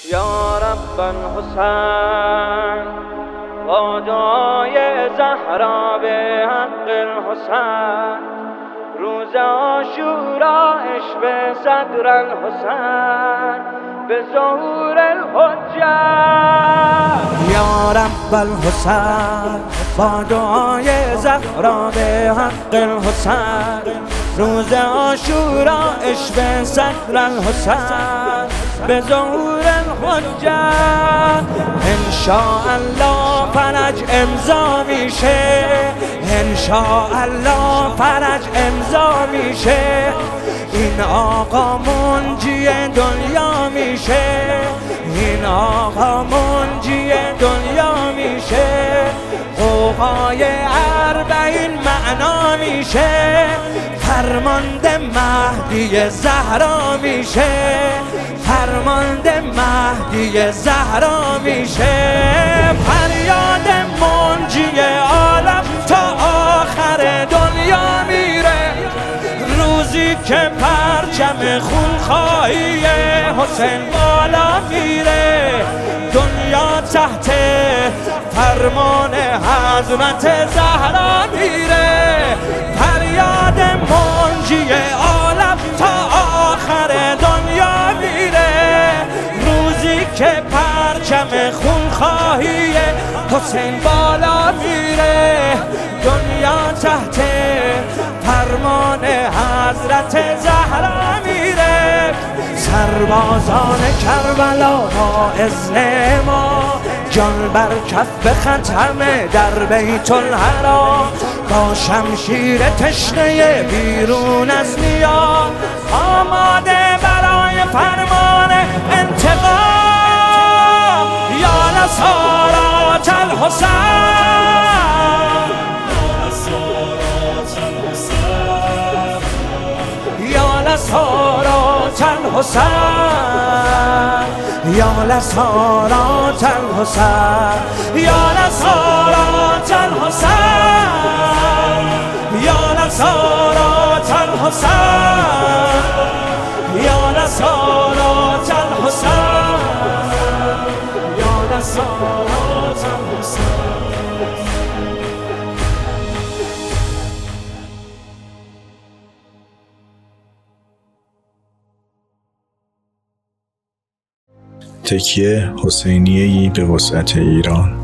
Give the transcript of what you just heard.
یا رب الحسین با دعای زهرا به حق الحسین روز عاشورا عشق صدر الحسین به ظهور الحجت. یا رب الحسین با دعای زهرا به حق الحسین روز عاشورا عشق صدر الحسین به ظهور الحجت. انشاءالله فرج امضا میشه، انشاءالله فرج امضا میشه، این آقا منجی دنیا میشه، این آقا منجی دنیا میشه، قوقای اربعین معنا میشه، فرمانده مهدی زهرا میشه، فرمانده مهدی زهرا میشه، فریاد منجی عالم تا آخر دنیا میره، روزی که پرچم خونخواهی حسین بالا میره، دنیا تحت فرمان حضرت زهرا میره، فریاد منجی عالم تا آخر دنیا میره، روزی که پرچم خونخواهی حسین بالا میره، دنیا تحت فرمان حضرت زهرا میره. سربازان کربلا با اذن ما جان بر کف ختم در بیت الحرام، با شمشیر تشنه بیرون از نیا آماده برای فرمان انتقام. یا نصارات الحسین، یا نصارات الحسین، یا نصارات الحسین، یا نصارات الحسین، یا نصارات الحسین، یا نصارات الحسین، یا نصارات الحسین. تکیه حسینیه‌ای به وسعت ایران.